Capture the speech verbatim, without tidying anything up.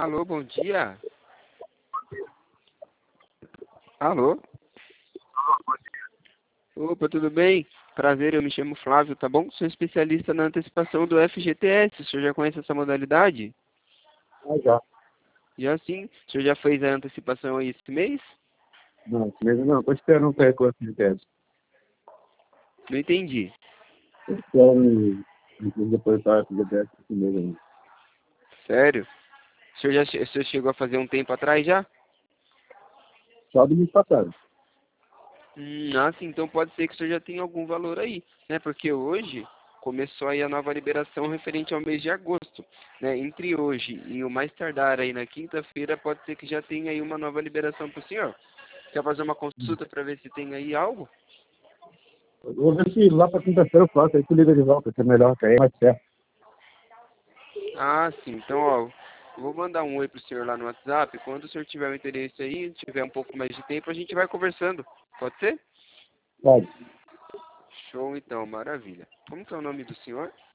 Alô, bom dia. Alô? Opa, tudo bem? Prazer, eu me chamo Flávio, tá bom? Sou especialista na antecipação do F G T S. O senhor já conhece essa modalidade? Ah, já. Já sim. O senhor já fez a antecipação aí esse mês? Não, esse mês não. Estou esperando um percurso de teste. Não entendi. Estou esperando um depositar esse teste esse mês ainda. Sério? O senhor já che- o senhor chegou a fazer um tempo atrás já? Só do mês passado. Hum, ah, sim, então pode ser que o senhor já tenha algum valor aí, né? Porque hoje começou aí a nova liberação referente ao mês de agosto, né? Entre hoje e o mais tardar aí na quinta-feira, pode ser que já tenha aí uma nova liberação para o senhor. Quer fazer uma consulta para ver se tem aí algo? Eu vou ver se lá para quinta-feira eu faço, aí tu liga de volta, que é melhor, que aí é mais certo. Ah, sim, então, ó, eu vou mandar um oi pro senhor lá no WhatsApp. Quando o senhor tiver um interesse aí, tiver um pouco mais de tempo, a gente vai conversando. Pode ser? Pode. Show, então, maravilha. Como que é o nome do senhor?